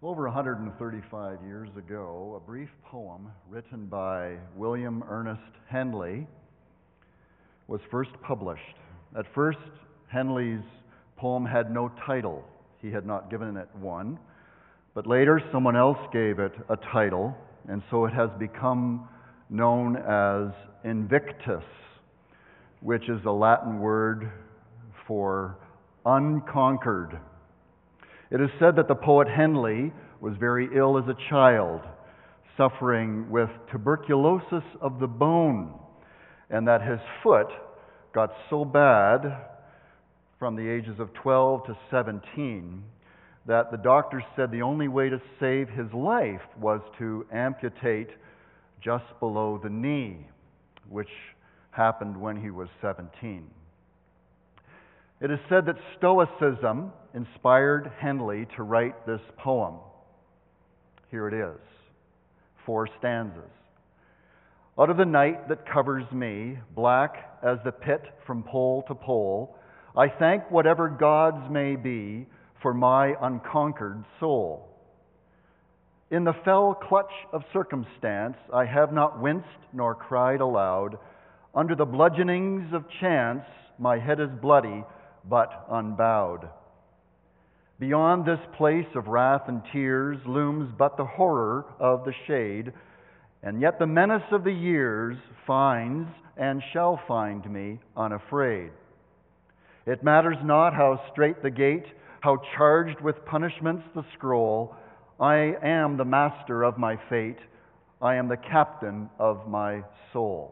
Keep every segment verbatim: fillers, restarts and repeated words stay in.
Over one hundred thirty-five years ago, a brief poem written by William Ernest Henley was first published. At first, Henley's poem had no title. He had not given it one. But later, someone else gave it a title, and so it has become known as Invictus, which is a Latin word for unconquered. It is said that the poet Henley was very ill as a child, suffering with tuberculosis of the bone, and that his foot got so bad from the ages of twelve to seventeen that the doctors said the only way to save his life was to amputate just below the knee, which happened when he was seventeen. It is said that Stoicism inspired Henley to write this poem. Here it is, four stanzas. Out of the night that covers me, black as the pit from pole to pole, I thank whatever gods may be for my unconquered soul. In the fell clutch of circumstance, I have not winced nor cried aloud. Under the bludgeonings of chance, my head is bloody but unbowed. Beyond this place of wrath and tears looms but the horror of the shade, and yet the menace of the years finds and shall find me unafraid. It matters not how strait the gate, how charged with punishments the scroll. I am the master of my fate. I am the captain of my soul.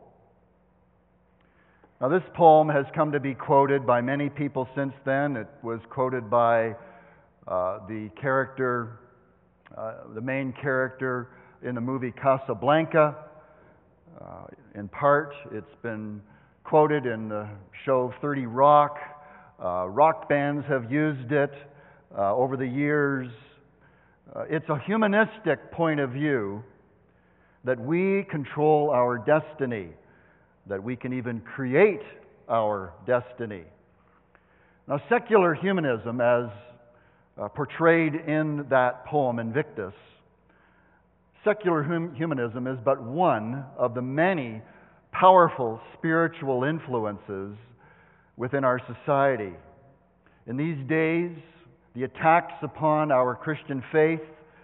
Now, this poem has come to be quoted by many people since then. It was quoted by uh, the character, uh, the main character in the movie Casablanca. Uh, in part, it's been quoted in the show thirty Rock. Uh, rock bands have used it uh, over the years. Uh, it's a humanistic point of view that we control our destiny, that we can even create our destiny. Now, secular humanism, as uh, portrayed in that poem, Invictus, secular hum- humanism is but one of the many powerful spiritual influences within our society. In these days, the attacks upon our Christian faith,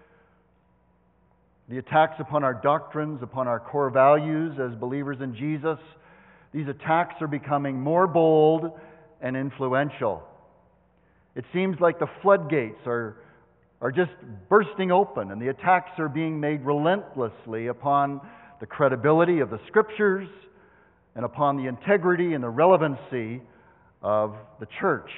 the attacks upon our doctrines, upon our core values as believers in Jesus, these attacks are becoming more bold and influential. It seems like the floodgates are, are just bursting open, and the attacks are being made relentlessly upon the credibility of the Scriptures and upon the integrity and the relevancy of the church.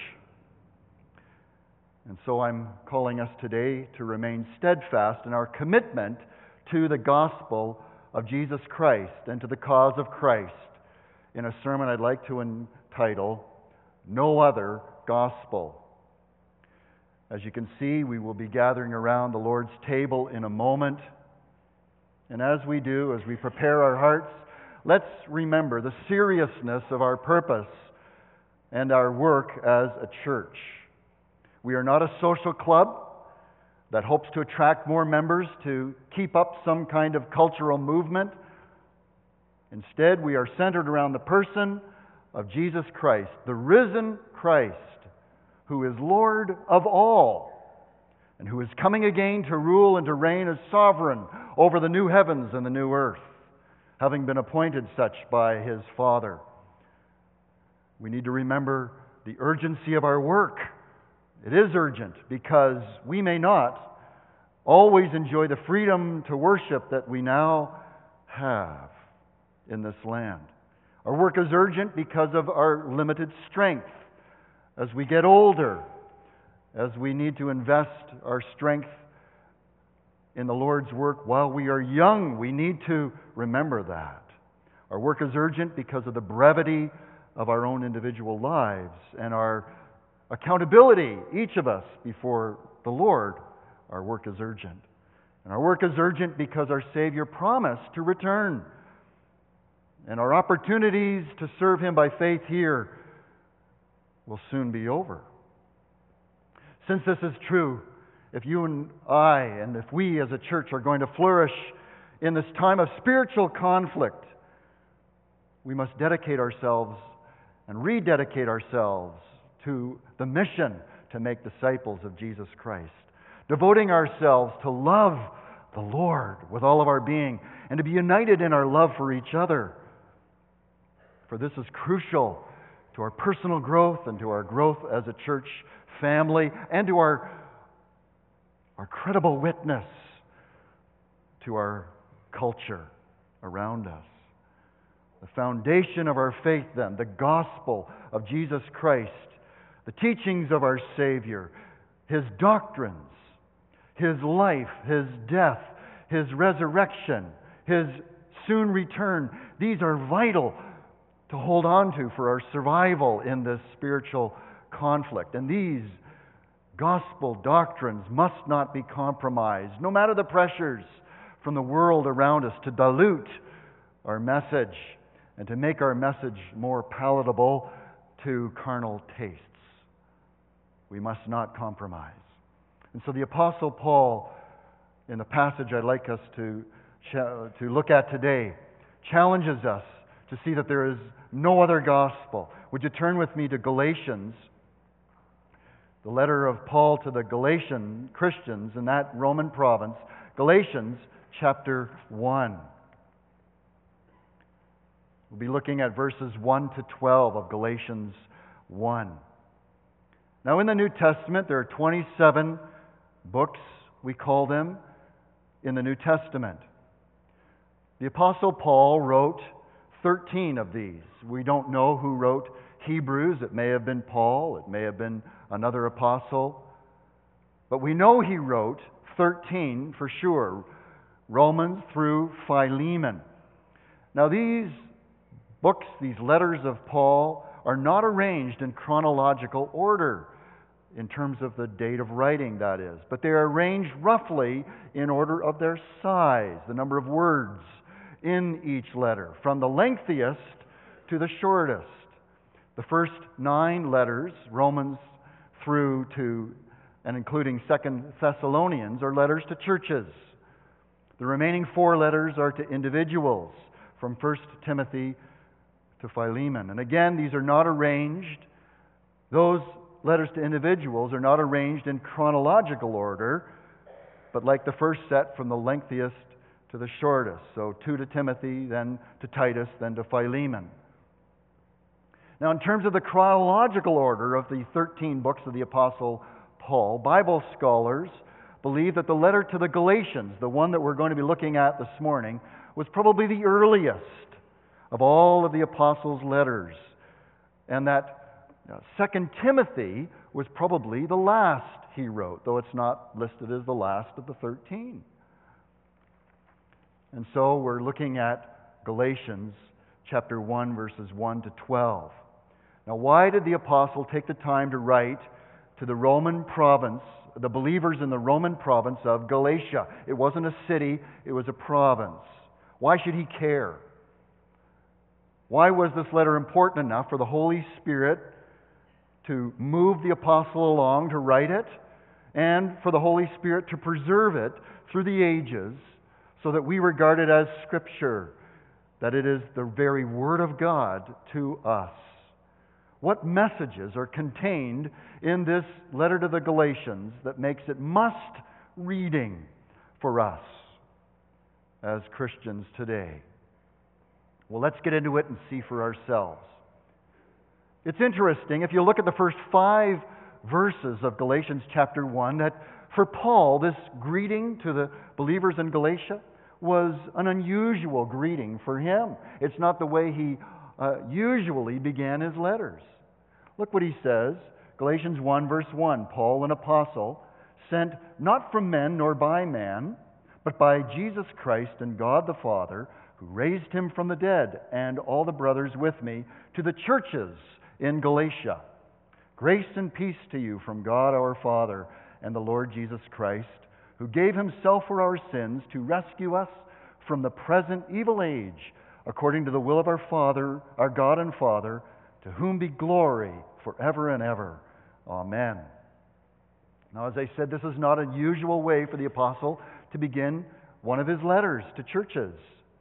And so I'm calling us today to remain steadfast in our commitment to the gospel of Jesus Christ and to the cause of Christ in a sermon I'd like to entitle, No Other Gospel. As you can see, we will be gathering around the Lord's table in a moment. And as we do, as we prepare our hearts, let's remember the seriousness of our purpose and our work as a church. We are not a social club that hopes to attract more members to keep up some kind of cultural movement. Instead, we are centered around the person of Jesus Christ, the risen Christ, who is Lord of all, and who is coming again to rule and to reign as sovereign over the new heavens and the new earth, having been appointed such by His Father. We need to remember the urgency of our work. It is urgent because we may not always enjoy the freedom to worship that we now have in this land. Our work is urgent because of our limited strength. As we get older, as we need to invest our strength in the Lord's work while we are young, we need to remember that. Our work is urgent because of the brevity of our own individual lives and our accountability, each of us, before the Lord. Our work is urgent. And our work is urgent because our Savior promised to return. And our opportunities to serve Him by faith here will soon be over. Since this is true, if you and I, and if we as a church are going to flourish in this time of spiritual conflict, we must dedicate ourselves and rededicate ourselves to the mission to make disciples of Jesus Christ, devoting ourselves to love the Lord with all of our being and to be united in our love for each other. For this is crucial to our personal growth and to our growth as a church family and to our, our credible witness to our culture around us. The foundation of our faith, then, the gospel of Jesus Christ, the teachings of our Savior, His doctrines, His life, His death, His resurrection, His soon return. These are vital to hold on to for our survival in this spiritual conflict. And these gospel doctrines must not be compromised, no matter the pressures from the world around us to dilute our message and to make our message more palatable to carnal tastes. We must not compromise. And so the Apostle Paul, in the passage I'd like us to, to look at today, challenges us to see that there is no other gospel. Would you turn with me to Galatians, the letter of Paul to the Galatian Christians in that Roman province, Galatians chapter one. We'll be looking at verses one to twelve of Galatians one. Now, in the New Testament, there are twenty-seven books, we call them, in the New Testament. The Apostle Paul wrote thirteen of these. We don't know who wrote Hebrews. It may have been Paul. It may have been another apostle. But we know he wrote thirteen for sure, Romans through Philemon. Now, these books, these letters of Paul, are not arranged in chronological order in terms of the date of writing, that is. But they are arranged roughly in order of their size, the number of words in each letter, from the lengthiest to the shortest. The first nine letters, Romans through to and including Second Thessalonians, are letters to churches. The remaining four letters are to individuals, from First Timothy to Philemon. And again, these are not arranged, those letters to individuals are not arranged in chronological order, but like the first set, from the lengthiest to the shortest. So two to Timothy, then to Titus, then to Philemon. Now, in terms of the chronological order of the thirteen books of the Apostle Paul, Bible scholars believe that the letter to the Galatians, the one that we're going to be looking at this morning, was probably the earliest of all of the Apostles' letters, and that uh, Second Timothy was probably the last he wrote, though it's not listed as the last of the thirteen. And so we're looking at Galatians chapter one, verses one to twelve. Now, why did the apostle take the time to write to the Roman province, the believers in the Roman province of Galatia? It wasn't a city, it was a province. Why should he care? Why was this letter important enough for the Holy Spirit to move the apostle along to write it, and for the Holy Spirit to preserve it through the ages so that we regard it as Scripture, that it is the very Word of God to us? What messages are contained in this letter to the Galatians that makes it must reading for us as Christians today? Well, let's get into it and see for ourselves. It's interesting, if you look at the first five verses of Galatians chapter one, that for Paul, this greeting to the believers in Galatia was an unusual greeting for him. It's not the way he uh, usually began his letters. Look what he says, Galatians one, verse one, Paul, an apostle, sent not from men nor by man, but by Jesus Christ and God the Father, who raised him from the dead, and all the brothers with me, to the churches in Galatia. Grace and peace to you from God our Father and the Lord Jesus Christ, who gave himself for our sins to rescue us from the present evil age, according to the will of our Father, our God and Father, to whom be glory forever and ever. Amen. Now, as I said, this is not a usual way for the apostle to begin one of his letters to churches.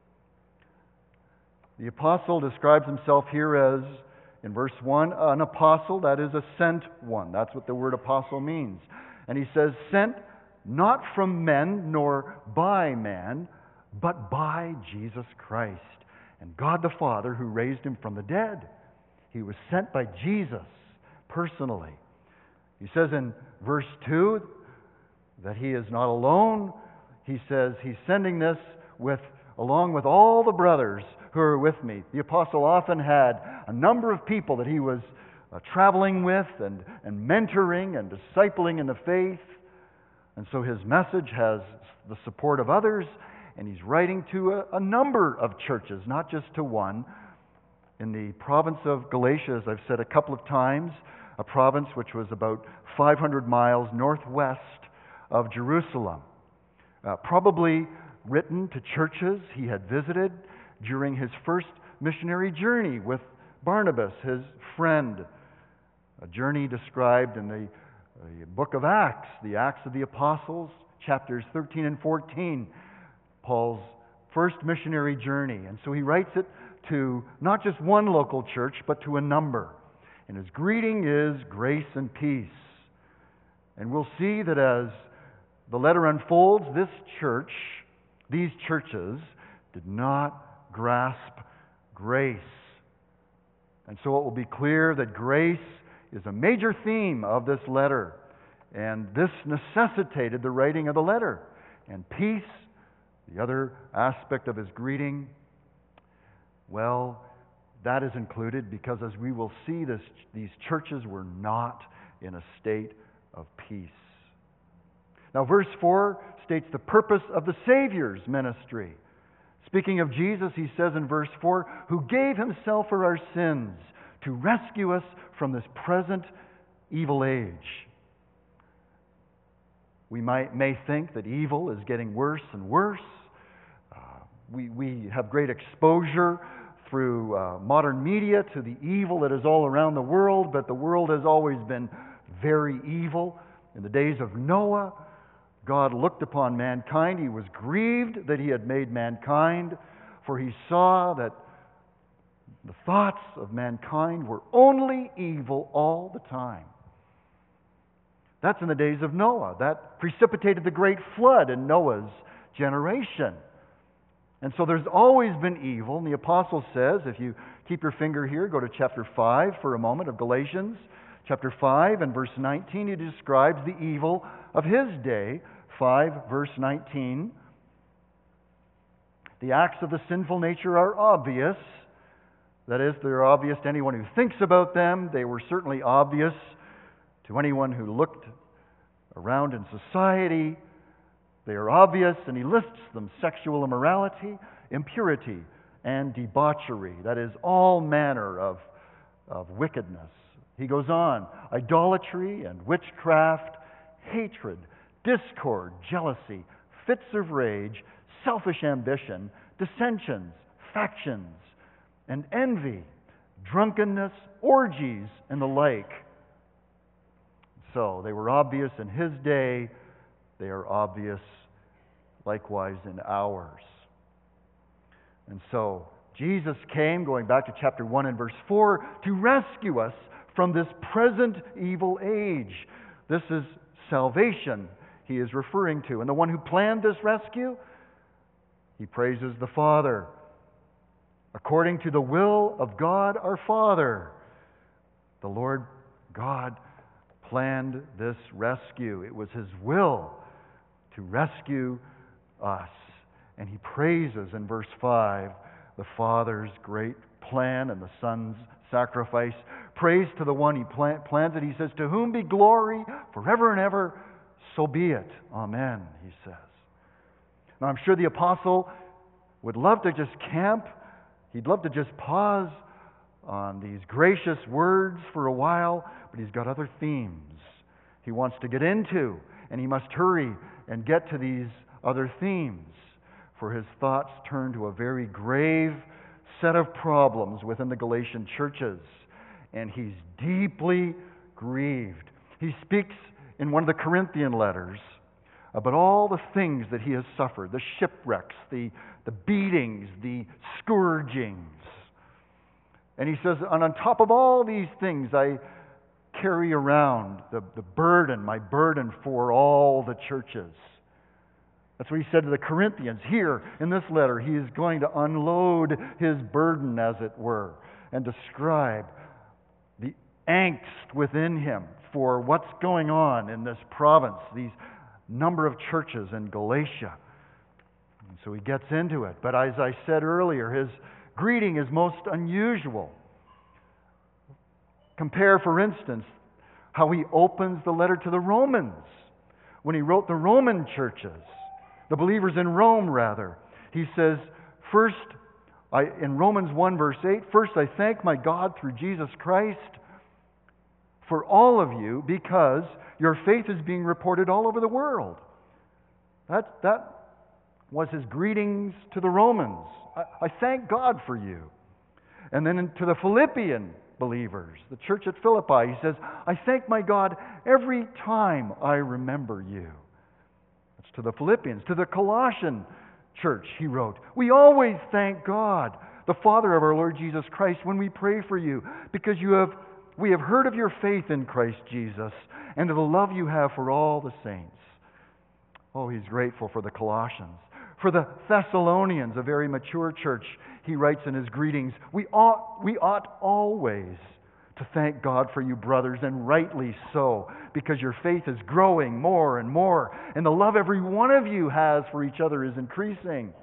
The apostle describes himself here as, in verse one, an apostle, that is a sent one. That's what the word apostle means. And he says, sent not from men nor by man, but by Jesus Christ and God the Father who raised him from the dead. He was sent by Jesus personally. He says in verse two that he is not alone. He says he's sending this with along with all the brothers who are with me. The apostle often had a number of people that he was uh, traveling with and, and mentoring and discipling in the faith. And so his message has the support of others, and he's writing to a, a number of churches, not just to one. In the province of Galatia, as I've said a couple of times, a province which was about five hundred miles northwest of Jerusalem. Uh, probably written to churches he had visited during his first missionary journey with Barnabas, his friend. A journey described in the, the book of Acts, the Acts of the Apostles, chapters thirteen and fourteen, Paul's first missionary journey. And so he writes it to not just one local church, but to a number. And his greeting is grace and peace. And we'll see that as the letter unfolds, this church, these churches, did not grasp grace. And so it will be clear that grace is a major theme of this letter. And this necessitated the writing of the letter. And peace, the other aspect of his greeting, well, that is included because, as we will see, this, these churches were not in a state of peace. Now, verse four states the purpose of the Savior's ministry. Speaking of Jesus, he says in verse four, who gave himself for our sins to rescue us from this present evil age. We might, may think that evil is getting worse and worse. Uh, we, we have great exposure through uh, modern media to the evil that is all around the world, but the world has always been very evil. In the days of Noah, God looked upon mankind. He was grieved that he had made mankind, for he saw that the thoughts of mankind were only evil all the time. That's in the days of Noah. That precipitated the great flood in Noah's generation. And so there's always been evil. And the apostle says, if you keep your finger here, go to chapter five for a moment of Galatians. Chapter five and verse nineteen, he describes the evil of his day. five, verse nineteen. The acts of the sinful nature are obvious. That is, they're obvious to anyone who thinks about them. They were certainly obvious to anyone who looked around in society. They are obvious, and he lists them: sexual immorality, impurity, and debauchery. That is, all manner of, of wickedness. He goes on: idolatry and witchcraft, hatred, discord, jealousy, fits of rage, selfish ambition, dissensions, factions, and envy, drunkenness, orgies, and the like. So they were obvious in his day. They are obvious likewise in ours. And so Jesus came, going back to chapter one and verse four, to rescue us from this present evil age. This is salvation he is referring to. And the one who planned this rescue, he praises the Father. According to the will of God our Father, the Lord God planned this rescue. It was his will to rescue us. And he praises in verse five the Father's great plan and the Son's sacrifice. Praise to the one he plan- plans it. He says, to whom be glory forever and ever, so be it. Amen, he says. Now, I'm sure the apostle would love to just camp. He'd love to just pause on these gracious words for a while, but he's got other themes he wants to get into, and he must hurry and get to these other themes, for his thoughts turn to a very grave set of problems within the Galatian churches, and he's deeply grieved. He speaks in one of the Corinthian letters about all the things that he has suffered, the shipwrecks, the, the beatings, the scourgings. And he says, and on top of all these things, I carry around the, the burden, my burden for all the churches. That's what he said to the Corinthians. Here, in this letter, he is going to unload his burden, as it were, and describe the angst within him for what's going on in this province, these number of churches in Galatia. And so he gets into it. But as I said earlier, his greeting is most unusual. Compare, for instance, how he opens the letter to the Romans. When he wrote the Roman churches, the believers in Rome, rather, he says, first, I, in Romans one, verse eight, first I thank my God through Jesus Christ for all of you, because your faith is being reported all over the world. That, that was his greetings to the Romans. I, I thank God for you. And then to the Philippian believers, the church at Philippi, he says, I thank my God every time I remember you. That's to the Philippians. To the Colossian church, he wrote, we always thank God, the Father of our Lord Jesus Christ, when we pray for you, because you have we have heard of your faith in Christ Jesus and of the love you have for all the saints. Oh, he's grateful for the Colossians. For the Thessalonians, a very mature church, he writes in his greetings, we ought, we ought always to thank God for you, brothers, and rightly so, because your faith is growing more and more, and the love every one of you has for each other is increasing.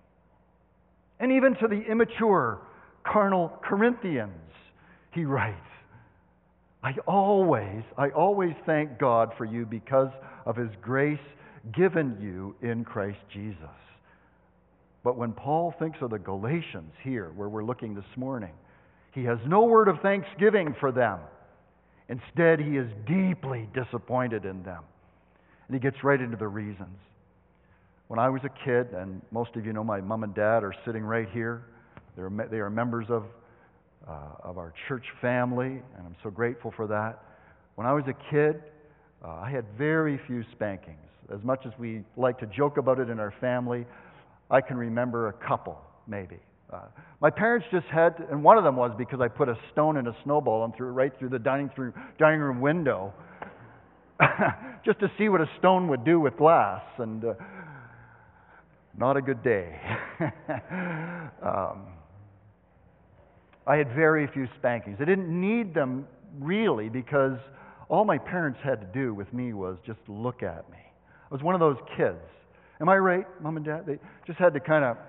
And even to the immature, carnal Corinthians, he writes, I always, I always thank God for you because of his grace given you in Christ Jesus. But when Paul thinks of the Galatians here, where we're looking this morning, he has no word of thanksgiving for them. Instead, he is deeply disappointed in them. And he gets right into the reasons. When I was a kid, and most of you know my mom and dad are sitting right here. They're, they are members of Uh, of our church family, and I'm so grateful for that. When I was a kid, uh, I had very few spankings. As much as we like to joke about it in our family, I can remember a couple, maybe. Uh, my parents just had, to, and one of them was because I put a stone in a snowball and threw it right through the dining, through, dining room window, just to see what a stone would do with glass, and uh, not a good day. um, I had very few spankings. I didn't need them really, because all my parents had to do with me was just look at me. I was one of those kids. Am I right, Mom and Dad? They just had to kind of...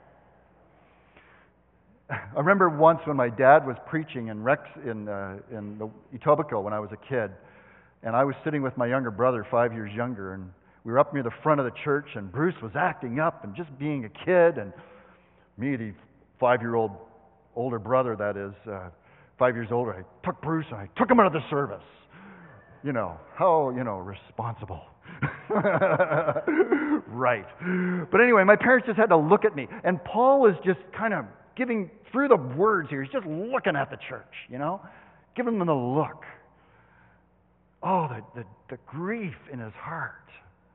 I remember once when my dad was preaching in Rex in uh, in the Etobicoke when I was a kid, and I was sitting with my younger brother, five years younger, and we were up near the front of the church, and Bruce was acting up and just being a kid, and me, the five-year-old older brother, that is, uh, five years older, I took Bruce and I took him out of the service. You know, how, you know, responsible. Right. But anyway, my parents just had to look at me. And Paul is just kind of giving, through the words here, he's just looking at the church, you know, giving them the look. Oh, the, the, the grief in his heart.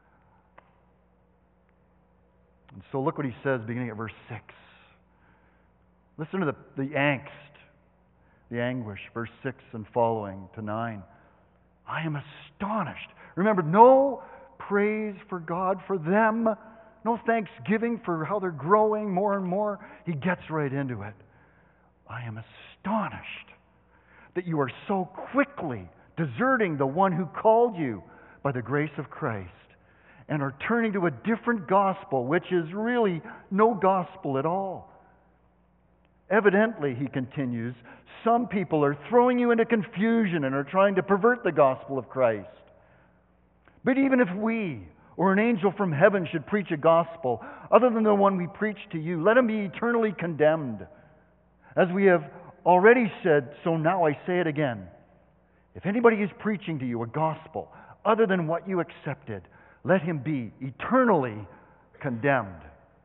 And so look what he says beginning at verse six. Listen to the, the angst, the anguish, verse six and following to nine. I am astonished. Remember, no praise for God for them, no thanksgiving for how they're growing more and more. He gets right into it. I am astonished that you are so quickly deserting the one who called you by the grace of Christ and are turning to a different gospel, which is really no gospel at all. Evidently, he continues, some people are throwing you into confusion and are trying to pervert the gospel of Christ. But even if we or an angel from heaven should preach a gospel other than the one we preach to you, let him be eternally condemned. As we have already said, so now I say it again. If anybody is preaching to you a gospel other than what you accepted, let him be eternally condemned.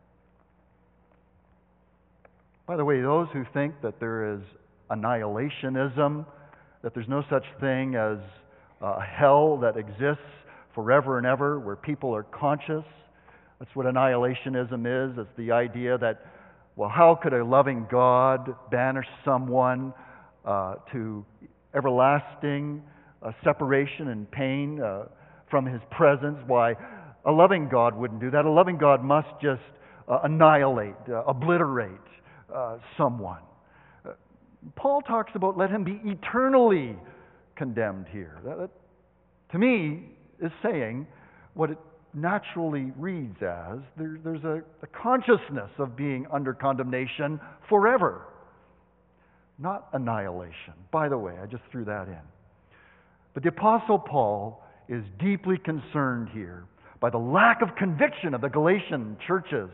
By the way, those who think that there is annihilationism, that there's no such thing as a hell that exists forever and ever, where people are conscious. That's what annihilationism is. It's the idea that, well, how could a loving God banish someone uh, to everlasting uh, separation and pain uh, from His presence? Why, a loving God wouldn't do that. A loving God must just uh, annihilate, uh, obliterate uh, someone. Uh, Paul talks about let him be eternally condemned here. That, that, to me, is saying what it naturally reads as there, there's a, a consciousness of being under condemnation forever, not annihilation. By the way, I just threw that in. But the Apostle Paul is deeply concerned here by the lack of conviction of the Galatian churches,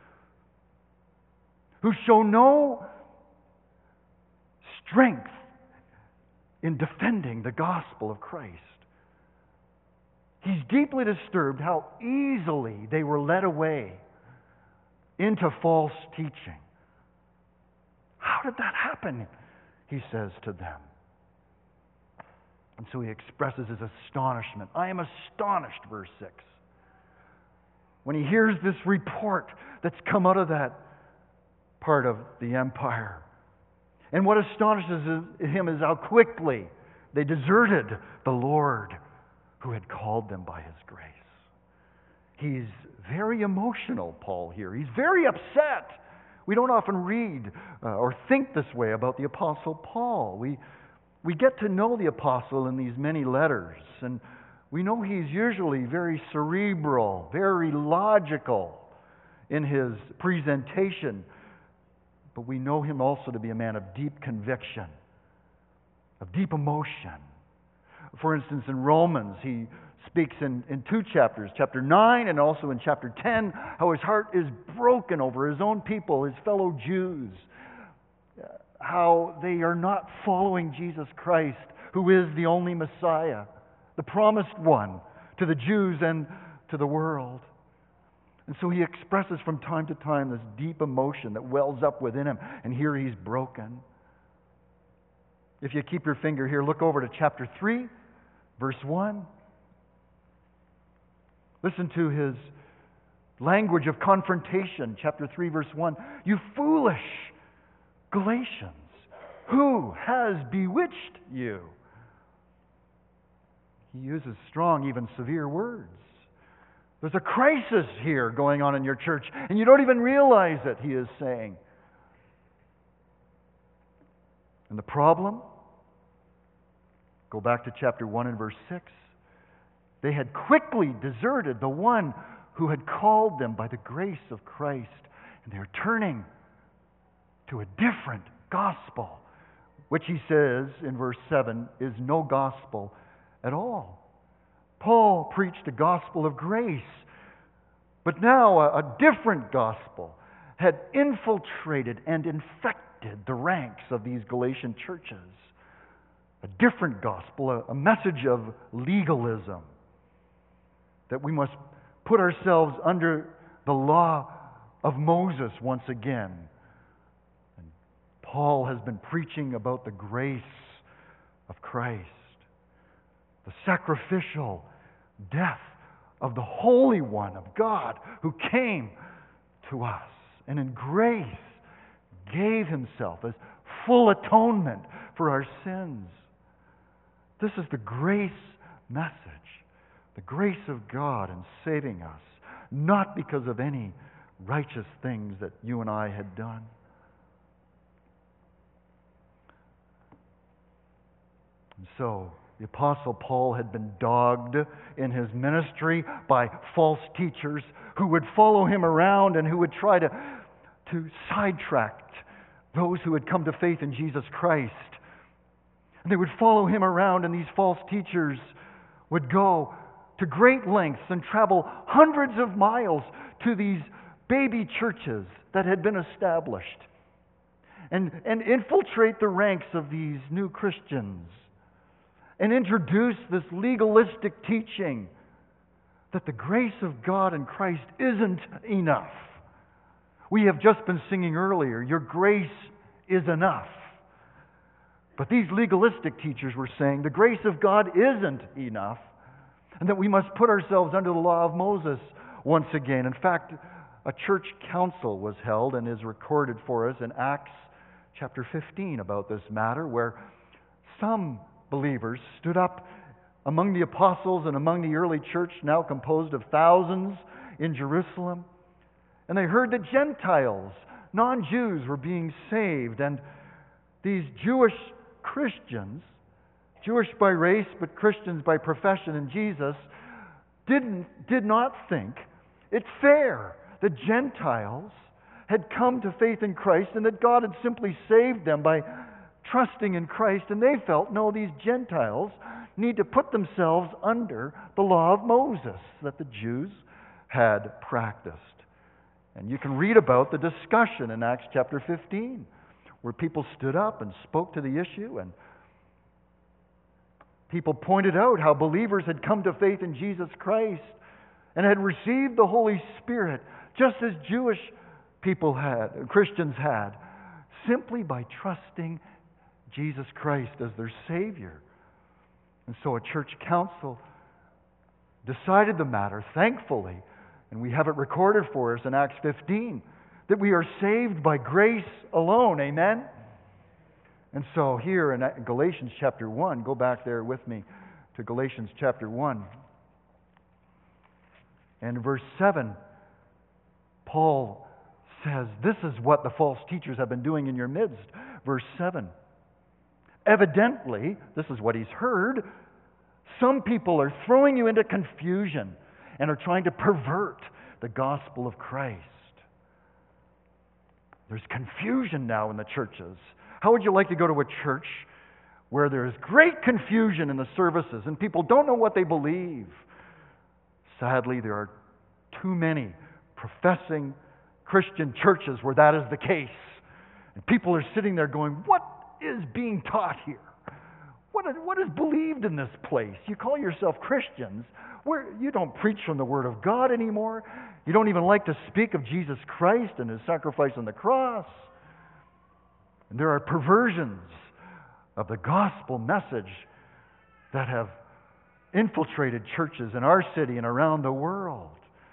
who show no strength in defending the gospel of Christ. He's deeply disturbed how easily they were led away into false teaching. How did that happen? He says to them. And so he expresses his astonishment. I am astonished, verse six. When he hears this report that's come out of that part of the empire. And what astonishes him is how quickly they deserted the Lord who had called them by His grace. He's very emotional, Paul, here. He's very upset. We don't often read uh, or think this way about the Apostle Paul. We, we get to know the Apostle in these many letters, and we know he's usually very cerebral, very logical in his presentation, but we know him also to be a man of deep conviction, of deep emotion. For instance, in Romans, he speaks in, in two chapters, chapter nine and also in chapter ten, how his heart is broken over his own people, his fellow Jews, how they are not following Jesus Christ, who is the only Messiah, the promised one to the Jews and to the world. And so he expresses from time to time this deep emotion that wells up within him, and here he's broken. If you keep your finger here, look over to chapter three, verse one. Listen to his language of confrontation, chapter three, verse one. You foolish Galatians, who has bewitched you? He uses strong, even severe words. There's a crisis here going on in your church, and you don't even realize it, he is saying. And the problem? Go back to chapter one and verse six. They had quickly deserted the one who had called them by the grace of Christ, and they're turning to a different gospel, which he says in verse seven is no gospel at all. Paul preached a gospel of grace, but now a, a different gospel had infiltrated and infected the ranks of these Galatian churches. A different gospel, a, a message of legalism, that we must put ourselves under the law of Moses once again. And Paul has been preaching about the grace of Christ, the sacrificial death of the Holy One of God who came to us and in grace gave himself as full atonement for our sins. This is the grace message, the grace of God in saving us, not because of any righteous things that you and I had done. And so, the Apostle Paul had been dogged in his ministry by false teachers who would follow him around and who would try to, to sidetrack those who had come to faith in Jesus Christ. And they would follow him around, and these false teachers would go to great lengths and travel hundreds of miles to these baby churches that had been established and, and infiltrate the ranks of these new Christians and introduce this legalistic teaching that the grace of God in Christ isn't enough. We have just been singing earlier, your grace is enough. But these legalistic teachers were saying the grace of God isn't enough, and that we must put ourselves under the law of Moses once again. In fact, a church council was held and is recorded for us in Acts chapter fifteen about this matter, where some believers stood up among the apostles and among the early church, now composed of thousands in Jerusalem, and they heard that Gentiles, non-Jews, were being saved, and these Jewish Christians, Jewish by race but Christians by profession in Jesus, didn't did not think it fair that Gentiles had come to faith in Christ and that God had simply saved them by trusting in Christ, and they felt, no, these Gentiles need to put themselves under the law of Moses that the Jews had practiced. And you can read about the discussion in Acts chapter fifteen, where people stood up and spoke to the issue, and people pointed out how believers had come to faith in Jesus Christ and had received the Holy Spirit just as Jewish people had, Christians had, simply by trusting Jesus Christ as their Savior. And so a church council decided the matter, thankfully, and we have it recorded for us in Acts fifteen, that we are saved by grace alone. Amen? And so here in Galatians chapter one, go back there with me to Galatians chapter one. And verse seven, Paul says, this is what the false teachers have been doing in your midst. Verse seven, evidently, this is what he's heard, some people are throwing you into confusion and are trying to pervert the gospel of Christ. There's confusion now in the churches. How would you like to go to a church where there is great confusion in the services and people don't know what they believe? Sadly, there are too many professing Christian churches where that is the case. And people are sitting there going, what is being taught here? What is, what is believed in this place? You call yourself Christians. Where you don't preach from the Word of God anymore. You don't even like to speak of Jesus Christ and His sacrifice on the cross. And there are perversions of the gospel message that have infiltrated churches in our city and around the world.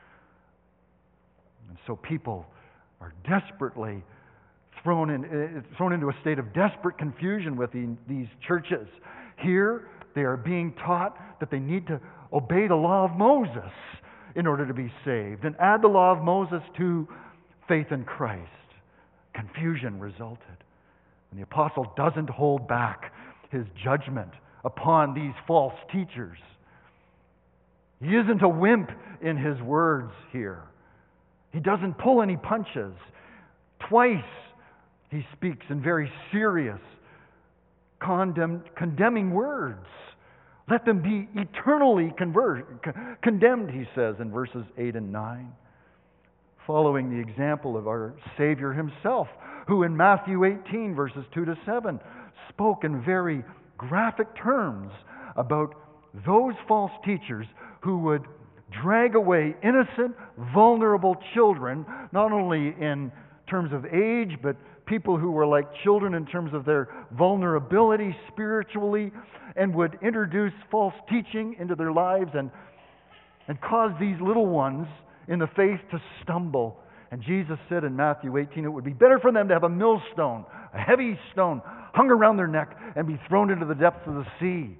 And so people are desperately thrown in, thrown into a state of desperate confusion with the, these churches. Here, they are being taught that they need to obey the law of Moses in order to be saved, and add the law of Moses to faith in Christ. Confusion resulted. And the apostle doesn't hold back his judgment upon these false teachers. He isn't a wimp in his words here. He doesn't pull any punches. Twice he speaks in very serious, condemn, condemning words. Let them be eternally conver- condemned, he says in verses eight and nine. Following the example of our Savior himself, who in Matthew eighteen, verses two to seven, spoke in very graphic terms about those false teachers who would drag away innocent, vulnerable children, not only in terms of age, but people who were like children in terms of their vulnerability spiritually, and would introduce false teaching into their lives and, and cause these little ones in the faith to stumble. And Jesus said in Matthew eighteen, it would be better for them to have a millstone, a heavy stone, hung around their neck and be thrown into the depths of the sea.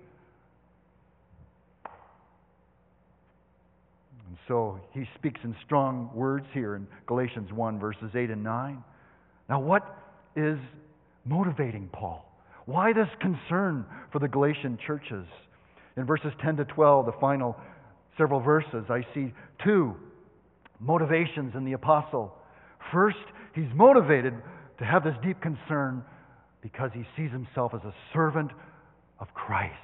And so he speaks in strong words here in Galatians one, verses eight and nine. Now, what is motivating Paul? Why this concern for the Galatian churches? In verses ten to twelve, the final several verses, I see two motivations in the apostle. First, he's motivated to have this deep concern because he sees himself as a servant of Christ.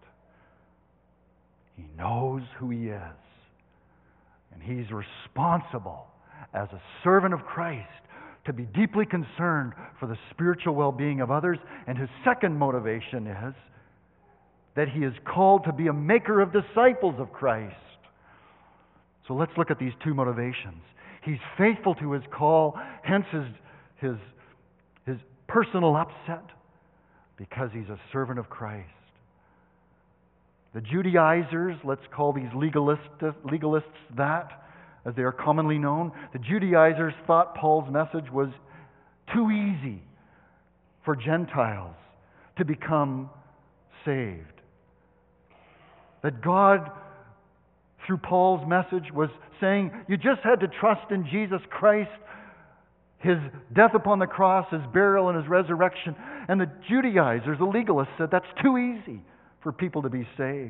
He knows who he is, and he's responsible as a servant of Christ to be deeply concerned for the spiritual well-being of others. And his second motivation is that he is called to be a maker of disciples of Christ. So let's look at these two motivations. He's faithful to his call, hence his, his, his personal upset. Because he's a servant of Christ. The Judaizers, let's call these legalists, legalists that, as they are commonly known, the Judaizers thought Paul's message was too easy for Gentiles to become saved. That God, through Paul's message, was saying you just had to trust in Jesus Christ, His death upon the cross, His burial, and His resurrection. And the Judaizers, the legalists, said that's too easy for people to be saved.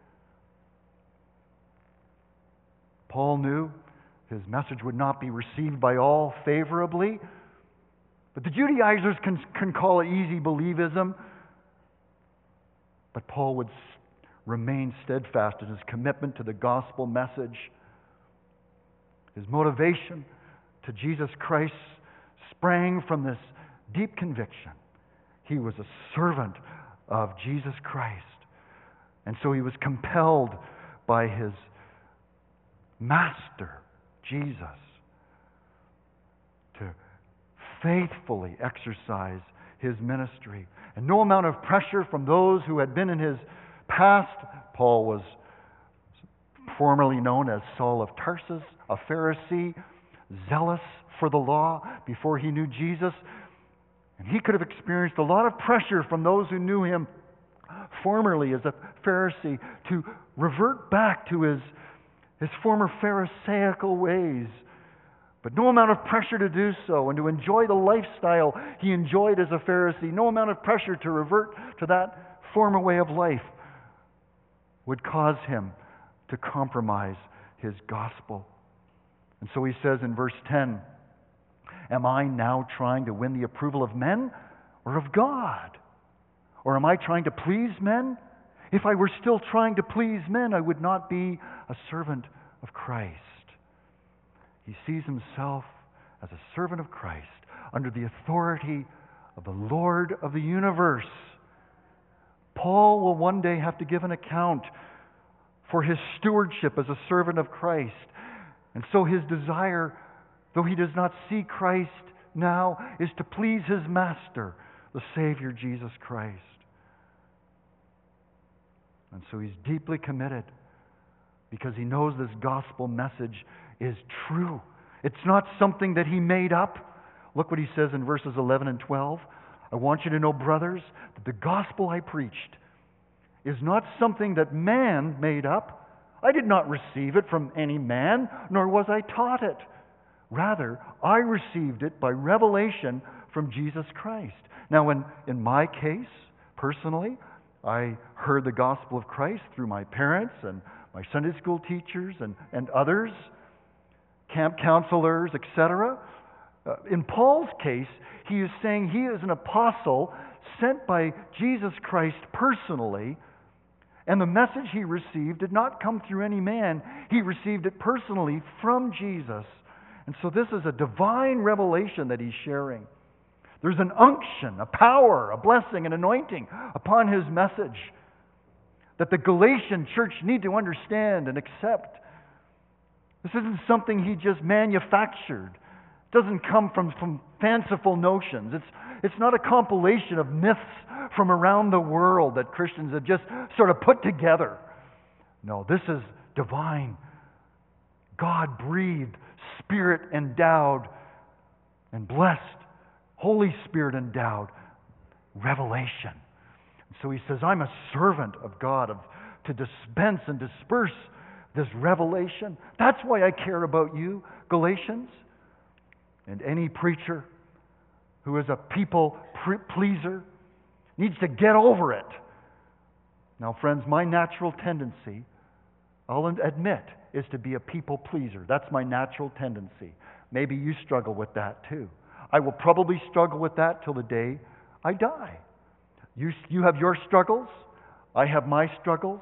Paul knew his message would not be received by all favorably, but the Judaizers can, can call it easy believism. But Paul would remain steadfast in his commitment to the gospel message. His motivation to Jesus Christ sprang from this deep conviction. He was a servant of Jesus Christ. And so he was compelled by his master, Jesus, to faithfully exercise his ministry. And no amount of pressure from those who had been in his past. Paul was formerly known as Saul of Tarsus, a Pharisee, zealous for the law before he knew Jesus. And he could have experienced a lot of pressure from those who knew him formerly as a Pharisee to revert back to his, his former Pharisaical ways. But no amount of pressure to do so and to enjoy the lifestyle he enjoyed as a Pharisee, no amount of pressure to revert to that former way of life would cause him to compromise his gospel. And so he says in verse ten, am I now trying to win the approval of men or of God? Or am I trying to please men? If I were still trying to please men, I would not be a servant of Christ. He sees himself as a servant of Christ under the authority of the Lord of the universe. Paul will one day have to give an account for his stewardship as a servant of Christ. And so his desire, though he does not see Christ now, is to please his master, the Savior Jesus Christ. And so he's deeply committed because he knows this gospel message is true. It's not something that he made up. Look what he says in verses eleven and twelve. I want you to know, brothers, that the gospel I preached is not something that man made up. I did not receive it from any man, nor was I taught it. Rather, I received it by revelation from Jesus Christ. Now, in, in my case, personally, I heard the gospel of Christ through my parents and my Sunday school teachers and, and others, camp counselors, et cetera. Uh, in Paul's case, he is saying he is an apostle sent by Jesus Christ personally, and the message he received did not come through any man. He received it personally from Jesus. And so this is a divine revelation that he's sharing. There's an unction, a power, a blessing, an anointing upon his message that the Galatian church need to understand and accept. This isn't something he just manufactured. It doesn't come from, from fanciful notions. It's, it's not a compilation of myths from around the world that Christians have just sort of put together. No, this is divine, God-breathed, Spirit-endowed, and blessed, Holy Spirit-endowed revelation. So he says, I'm a servant of God of, to dispense and disperse this revelation. That's why I care about you, Galatians. And any preacher who is a people pleaser needs to get over it. Now, friends, my natural tendency, I'll admit, is to be a people pleaser. That's my natural tendency. Maybe you struggle with that too. I will probably struggle with that till the day I die. You, you have your struggles. I have my struggles.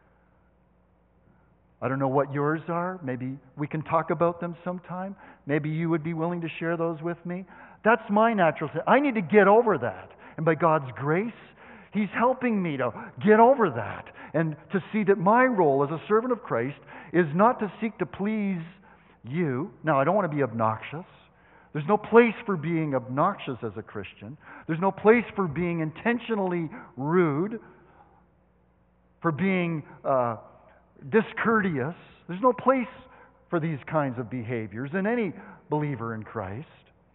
I don't know what yours are. Maybe we can talk about them sometime. Maybe you would be willing to share those with me. That's my natural tendency. I need to get over that. And by God's grace, He's helping me to get over that and to see that my role as a servant of Christ is not to seek to please you. Now, I don't want to be obnoxious. There's no place for being obnoxious as a Christian. There's no place for being intentionally rude, for being uh, discourteous. There's no place for these kinds of behaviors in any believer in Christ.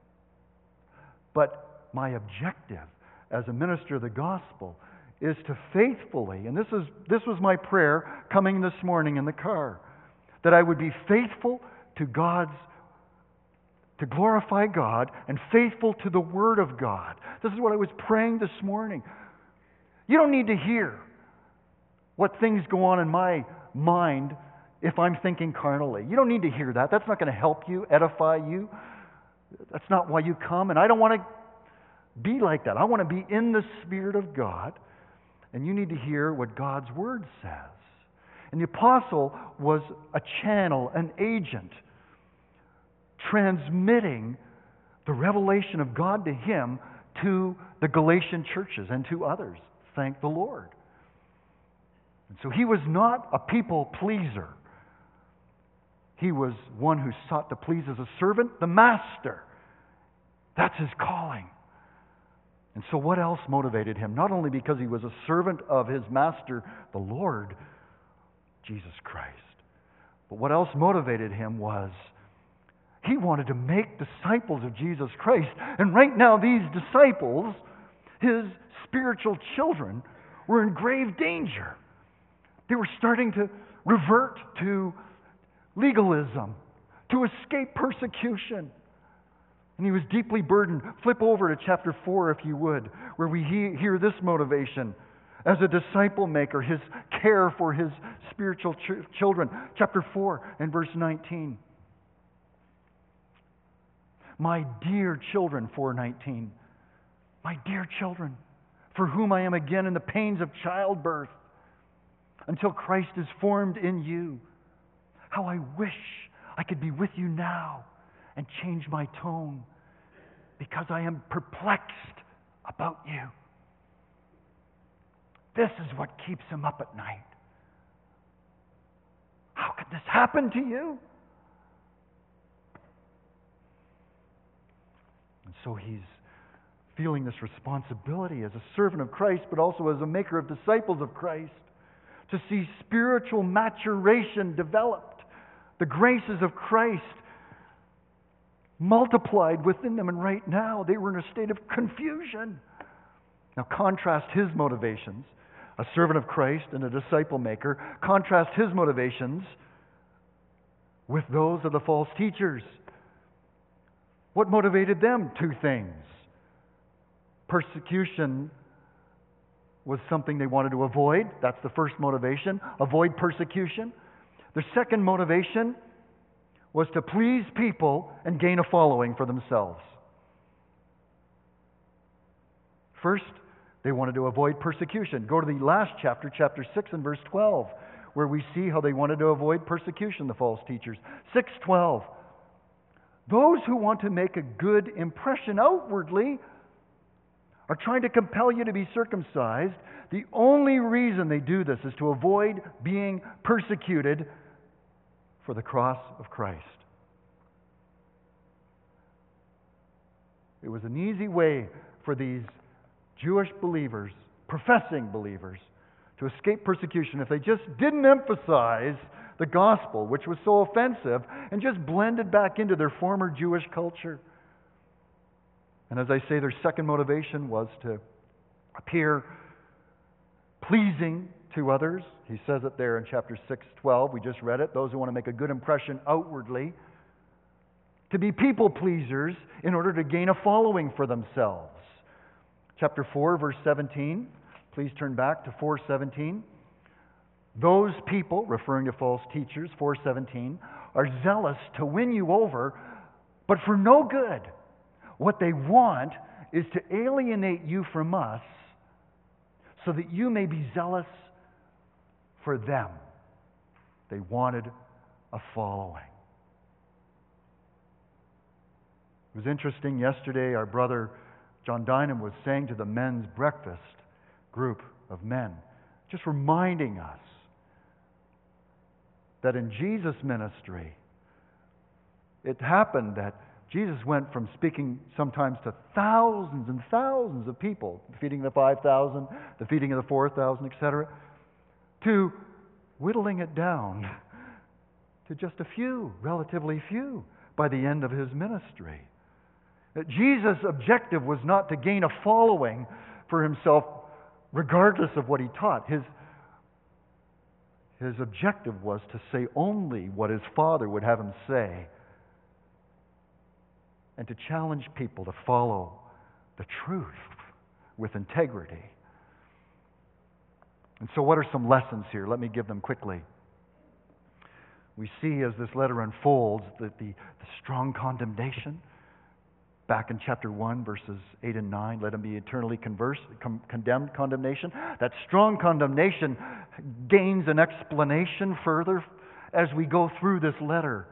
But my objective as a minister of the gospel is to faithfully, and this is this was my prayer coming this morning in the car, that I would be faithful to God's, to glorify God, and faithful to the Word of God. This is what I was praying this morning. You don't need to hear what things go on in my mind if I'm thinking carnally. You don't need to hear that. That's not going to help you, edify you. That's not why you come. And I don't want to be like that. I want to be in the Spirit of God. And you need to hear what God's Word says. And the apostle was a channel, an agent, transmitting the revelation of God to him to the Galatian churches and to others. Thank the Lord. And so he was not a people pleaser. He was one who sought to please as a servant, the master. That's his calling. And so what else motivated him? Not only because he was a servant of his master, the Lord Jesus Christ, but what else motivated him was he wanted to make disciples of Jesus Christ. And right now these disciples, his spiritual children, were in grave danger. They were starting to revert to legalism, to escape persecution. And he was deeply burdened. Flip over to chapter four, if you would, where we he- hear this motivation as a disciple maker, his care for his spiritual ch- children. Chapter four and verse nineteen. My dear children, four nineteen. My dear children, for whom I am again in the pains of childbirth, until Christ is formed in you. How I wish I could be with you now and change my tone, because I am perplexed about you. This is what keeps him up at night. How could this happen to you? And so he's feeling this responsibility as a servant of Christ, but also as a maker of disciples of Christ, to see spiritual maturation developed, the graces of Christ multiplied within them. And right now they were in a state of confusion. Now contrast his motivations, a servant of Christ and a disciple maker, contrast his motivations with those of the false teachers. What motivated them? Two things. Persecution was something they wanted to avoid. That's the first motivation. Avoid persecution. The second motivation was to please people and gain a following for themselves. First, they wanted to avoid persecution. Go to the last chapter, chapter six and verse twelve, where we see how they wanted to avoid persecution, the false teachers. six twelve. Those who want to make a good impression outwardly are trying to compel you to be circumcised. The only reason they do this is to avoid being persecuted for the cross of Christ. It was an easy way for these Jewish believers, professing believers, to escape persecution if they just didn't emphasize the gospel, which was so offensive, and just blended back into their former Jewish culture. And as I say, their second motivation was to appear pleasing to others. He says it there in chapter six twelve. We just read it. Those who want to make a good impression outwardly. To be people pleasers in order to gain a following for themselves. Chapter four, verse seventeen. Please turn back to four seventeen. Those people, referring to false teachers, four seventeen, are zealous to win you over, but for no good. What they want is to alienate you from us so that you may be zealous for them. They wanted a following. It was interesting, yesterday our brother John Dynam was saying to the men's breakfast group of men, just reminding us that in Jesus' ministry, it happened that Jesus went from speaking sometimes to thousands and thousands of people, the feeding of the five thousand, the feeding of the four thousand, et cetera, to whittling it down to just a few, relatively few, by the end of his ministry. That Jesus' objective was not to gain a following for himself regardless of what he taught. His, his objective was to say only what his Father would have him say, and to challenge people to follow the truth with integrity. And so what are some lessons here? Let me give them quickly. We see as this letter unfolds that the, the strong condemnation, back in chapter one, verses eight and nine, let him be eternally converse, com, condemned, condemnation. That strong condemnation gains an explanation further as we go through this letter.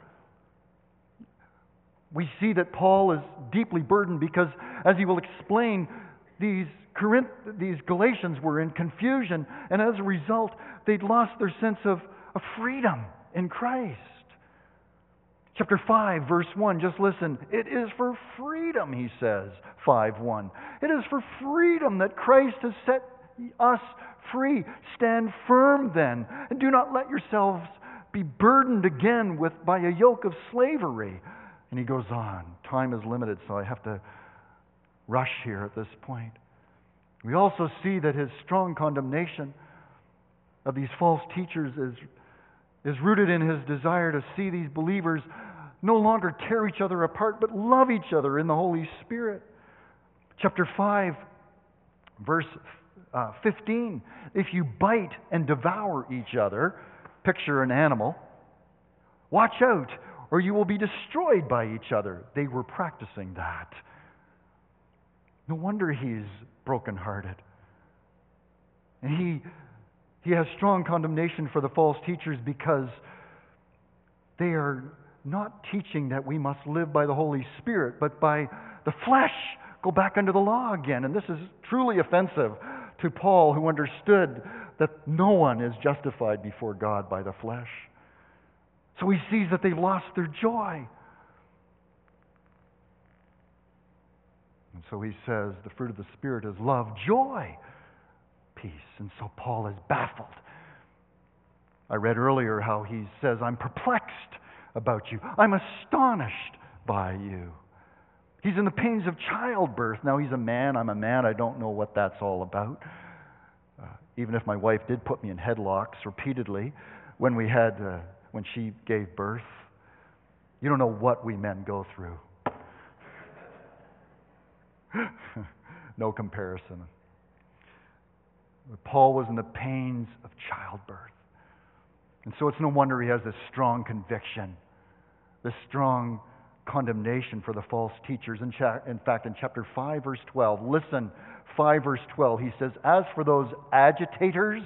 We see that Paul is deeply burdened because, as he will explain, these Corinth, these Galatians were in confusion, and as a result, they'd lost their sense of, of freedom in Christ. Chapter five, verse one, just listen. It is for freedom, he says, five one. It is for freedom that Christ has set us free. Stand firm then, and do not let yourselves be burdened again with by a yoke of slavery. And he goes on. Time is limited, so I have to rush here at this point. We also see that his strong condemnation of these false teachers is, is rooted in his desire to see these believers no longer tear each other apart, but love each other in the Holy Spirit. Chapter five, verse uh, fifteen. If you bite and devour each other, picture an animal, watch out, or you will be destroyed by each other. They were practicing that. No wonder he's brokenhearted. And he, he has strong condemnation for the false teachers because they are not teaching that we must live by the Holy Spirit, but by the flesh. Go back under the law again. And this is truly offensive to Paul, who understood that no one is justified before God by the flesh. So he sees that they've lost their joy. And so he says the fruit of the Spirit is love, joy, peace. And so Paul is baffled. I read earlier how he says, I'm perplexed about you. I'm astonished by you. He's in the pains of childbirth. Now he's a man. I'm a man. I don't know what that's all about. Uh, even if my wife did put me in headlocks repeatedly when we had... Uh, when she gave birth. You don't know what we men go through. No comparison. Paul was in the pains of childbirth. And so it's no wonder he has this strong conviction, this strong condemnation for the false teachers. In, cha- in fact, in chapter five, verse twelve, listen, five, verse twelve, he says, as for those agitators,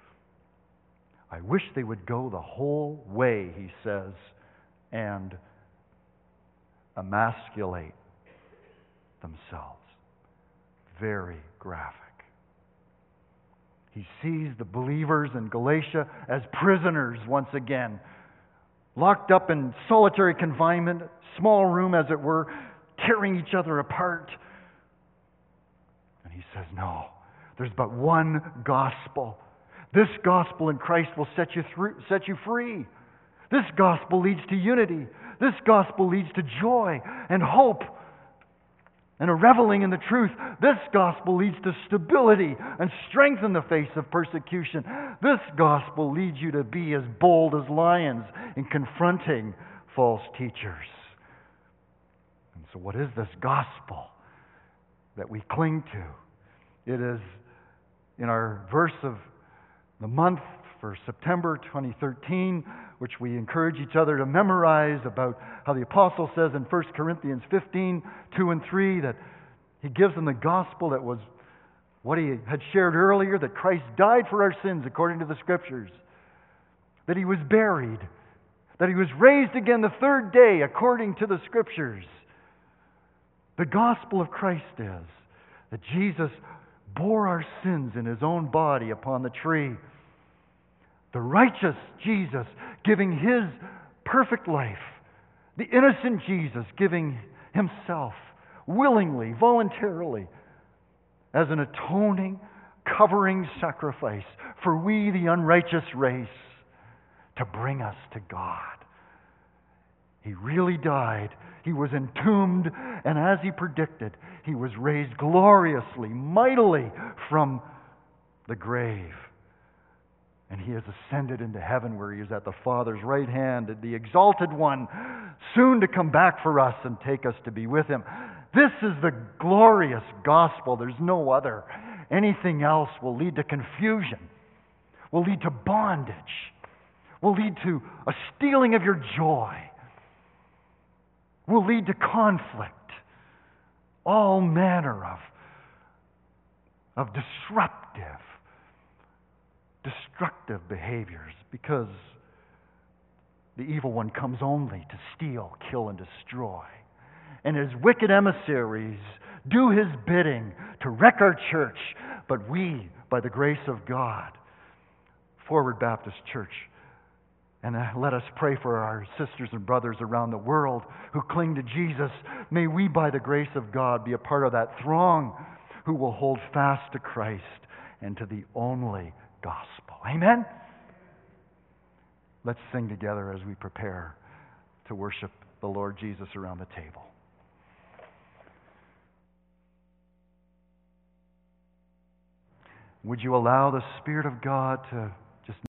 I wish they would go the whole way, he says, and emasculate themselves. Very graphic. He sees the believers in Galatia as prisoners once again, locked up in solitary confinement, small room as it were, tearing each other apart. And he says, no, there's but one gospel. This gospel in Christ will set you through, set you free. This gospel leads to unity. This gospel leads to joy and hope and a reveling in the truth. This gospel leads to stability and strength in the face of persecution. This gospel leads you to be as bold as lions in confronting false teachers. And so what is this gospel that we cling to? It is in our verse of the month for September twenty thirteen, which we encourage each other to memorize, about how the apostle says in First Corinthians fifteen, two and three, that he gives them the gospel that was what he had shared earlier, that Christ died for our sins according to the Scriptures, that he was buried, that he was raised again the third day according to the Scriptures. The gospel of Christ is that Jesus bore our sins in his own body upon the tree. The righteous Jesus giving his perfect life. The innocent Jesus giving Himself, willingly, voluntarily, as an atoning, covering sacrifice for we, the unrighteous race, to bring us to God. He really died. He was entombed, and as He predicted, He was raised gloriously, mightily from the grave. And He has ascended into heaven where He is at the Father's right hand, the exalted one, soon to come back for us and take us to be with Him. This is the glorious gospel. There's no other. Anything else will lead to confusion, will lead to bondage, will lead to a stealing of your joy, will lead to conflict, all manner of, of disruptive, destructive behaviors, because the evil one comes only to steal, kill, and destroy. And his wicked emissaries do his bidding to wreck our church. But we, by the grace of God, Forward Baptist Church, and let us pray for our sisters and brothers around the world who cling to Jesus. May we, by the grace of God, be a part of that throng who will hold fast to Christ and to the only gospel. Amen? Let's sing together as we prepare to worship the Lord Jesus around the table. Would you allow the Spirit of God to